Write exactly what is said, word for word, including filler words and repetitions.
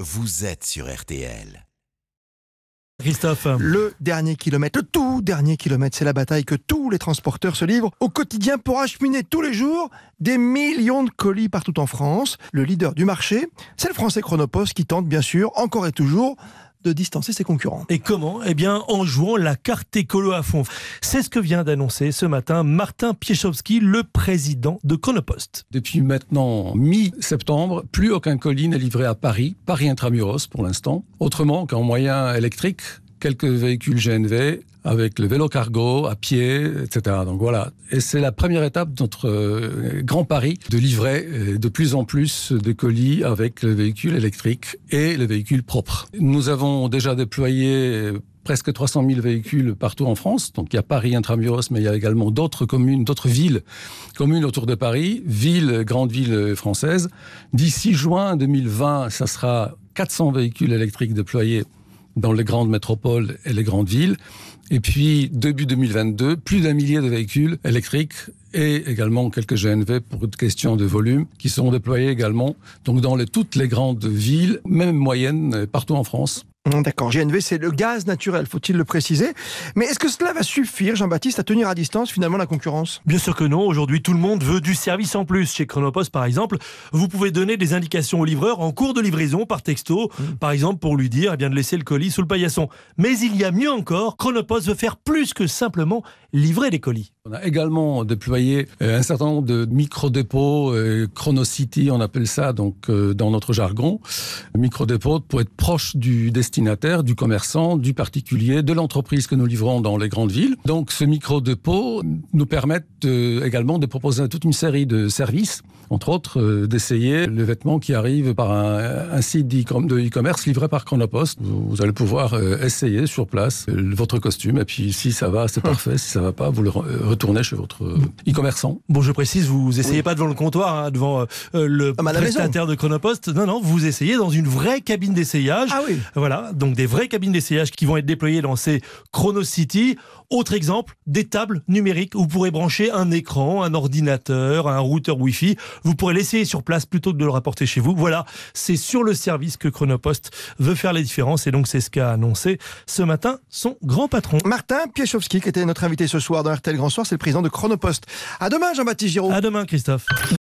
vous êtes sur R T L. Christophe. Le dernier kilomètre, le tout dernier kilomètre, c'est la bataille que tous les transporteurs se livrent au quotidien pour acheminer tous les jours des millions de colis partout en France. Le leader du marché, c'est le français Chronopost qui tente bien sûr, encore et toujours, de distancer ses concurrents. Et comment ? Eh bien, en jouant la carte écolo à fond. C'est ce que vient d'annoncer ce matin Martin Piechowski, le président de Chronopost. Depuis maintenant mi-septembre, plus aucun colis n'est livré à Paris, Paris Intramuros pour l'instant. Autrement qu'en moyen électrique, quelques véhicules G N V, avec le vélo cargo, à pied, et cetera. Donc voilà. Et c'est la première étape de notre euh, grand pari de livrer euh, de plus en plus de colis avec le véhicule électrique et le véhicule propre. Nous avons déjà déployé presque trois cent mille véhicules partout en France. Donc il y a Paris Intramuros, mais il y a également d'autres communes, d'autres villes, communes autour de Paris, villes, grandes villes françaises. D'ici juin deux mille vingt, ça sera quatre cents véhicules électriques déployés dans les grandes métropoles et les grandes villes. Et puis, début deux mille vingt-deux, plus d'un millier de véhicules électriques et également quelques G N V pour une question de volume qui seront déployés également donc dans les, toutes les grandes villes, même moyennes, partout en France. D'accord, G N V, c'est le gaz naturel, faut-il le préciser. Mais est-ce que cela va suffire, Jean-Baptiste, à tenir à distance finalement la concurrence ? Bien sûr que non. Aujourd'hui, tout le monde veut du service en plus. Chez Chronopost, par exemple, vous pouvez donner des indications au livreur en cours de livraison par texto, mmh. par exemple pour lui dire eh bien, de laisser le colis sous le paillasson. Mais il y a mieux encore, Chronopost veut faire plus que simplement livrer des colis. On a également déployé euh, un certain nombre de micro-dépôts, euh, Chronocity, on appelle ça donc euh, dans notre jargon, micro-dépôts pour être proche du destinataire, du commerçant, du particulier, de l'entreprise que nous livrons dans les grandes villes. Donc ce micro-dépôt nous permet euh, également de proposer toute une série de services, entre autres euh, d'essayer le vêtement qui arrive par un, un site de e-commerce livré par Chronopost. Vous, vous allez pouvoir euh, essayer sur place euh, votre costume et puis si ça va, c'est parfait. Si ça va pas, vous le retournez chez votre e-commerçant. Bon, je précise, vous essayez oui. pas devant le comptoir, hein, devant euh, le ah, prestataire de Chronopost. Non, non, vous essayez dans une vraie cabine d'essayage. Ah oui. Voilà, donc des vraies cabines d'essayage qui vont être déployées dans ces Chronocity. Autre exemple, des tables numériques où vous pourrez brancher un écran, un ordinateur, un routeur Wi-Fi. Vous pourrez l'essayer sur place plutôt que de le rapporter chez vous. Voilà, c'est sur le service que Chronopost veut faire la différence et donc c'est ce qu'a annoncé ce matin son grand patron. Martin Piechowski, qui était notre invité ce soir dans R T L Grand Soir, c'est le président de Chronopost. À demain, Jean-Baptiste Giraud. À demain, Christophe.